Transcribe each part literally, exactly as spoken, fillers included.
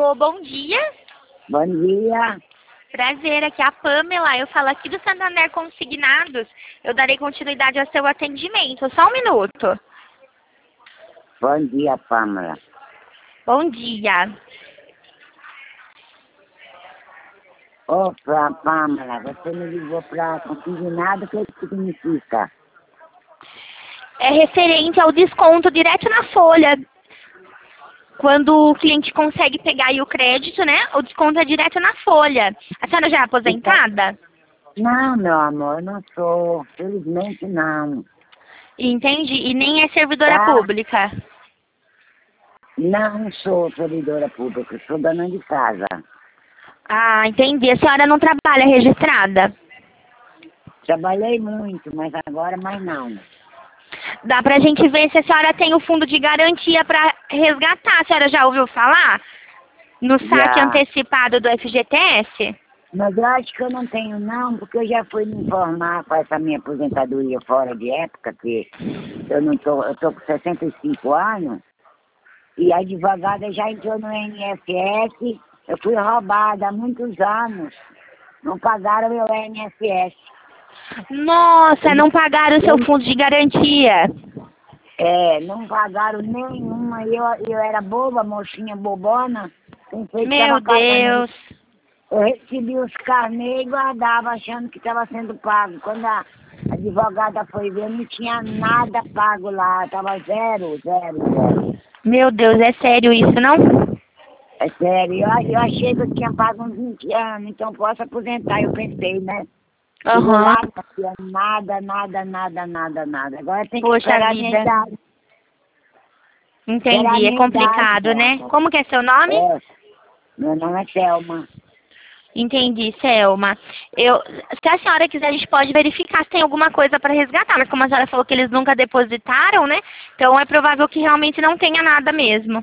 Alô, bom dia. Bom dia. Prazer, aqui é a Pamela. Eu falo aqui do Santander Consignados. Eu darei continuidade ao seu atendimento. Só um minuto. Bom dia, Pamela. Bom dia. Ô, pra Pamela, você me ligou para consignado, o que isso significa? É referente ao desconto direto na folha. Quando o cliente consegue pegar aí o crédito, né? O desconto é direto na folha. A senhora já é aposentada? Não, meu amor, eu não sou. Felizmente não. Entendi. E nem é servidora Tá? pública? Não sou servidora pública, sou dona de casa. Ah, entendi. A senhora não trabalha registrada? Trabalhei muito, mas agora mais não. Dá pra gente ver se a senhora tem o fundo de garantia pra resgatar. A senhora já ouviu falar? No saque Já. antecipado do F G T S? Mas eu acho que eu não tenho não, porque eu já fui me informar com essa minha aposentadoria fora de época, que eu não tô, eu tô com sessenta e cinco anos, e a advogada já entrou no I N S S, eu fui roubada há muitos anos, não pagaram meu I N S S. Nossa, não pagaram o seu fundo de garantia. É, não pagaram nenhuma, e eu, eu era boba, mocinha bobona, pensei que Meu estava pagando. Deus. Eu recebi os carnês e guardava achando que estava sendo pago. Quando a advogada foi ver, não tinha nada pago lá, estava zero, zero, zero. Meu Deus, é sério isso, não? É sério, eu, eu achei que eu tinha pago uns vinte anos, então posso aposentar, eu pensei, né? Chegou Aham. lá, não tinha nada, nada, nada, nada, nada. Agora tem que Poxa esperar a minha vida. idade. Esperar a Entendi, é minha complicado, idade, né? Selma. Como que é seu nome? É, meu nome é Selma. Entendi, Selma. Eu, se a senhora quiser, a gente pode verificar se tem alguma coisa para resgatar, mas como a senhora falou que eles nunca depositaram, né? Então é provável que realmente não tenha nada mesmo.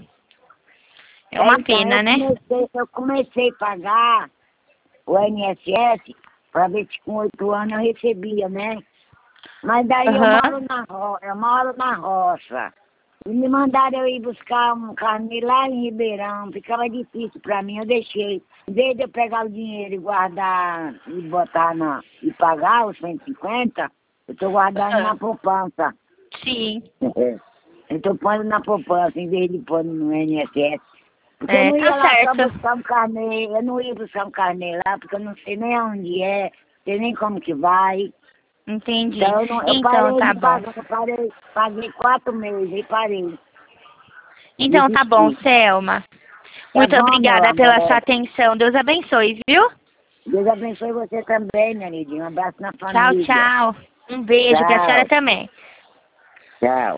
É É, uma então, pena, eu né? comecei, eu comecei a pagar o I N S S para ver se com oito anos eu recebia, né? Mas daí eu Aham. moro na ro eu moro na roça. E me mandaram eu ir buscar um carnê lá em Ribeirão. Ficava difícil para mim, eu deixei. Em vez de eu pegar o dinheiro e guardar e botar na. E pagar os cento e cinquenta, eu estou guardando na Aham. poupança. Sim. Eu estou pondo na poupança em vez de pôr no I N S S. Porque eu É, não ia tá lá só certo. buscar um carnê, eu não ia buscar um carnê lá, porque eu não sei nem onde é, sei nem como que vai. Entendi. Então eu, não, eu Então parei tá de bom. pagar, eu parei, paguei quatro meses e parei. Então tá bom, Desisti. Selma. Tá Muito bom, meu obrigada pela sua amor? atenção. Deus abençoe, viu? Deus abençoe você também, minha lindinha. Um abraço na Tchau, família. tchau. Um beijo pra senhora Tchau, também. tchau.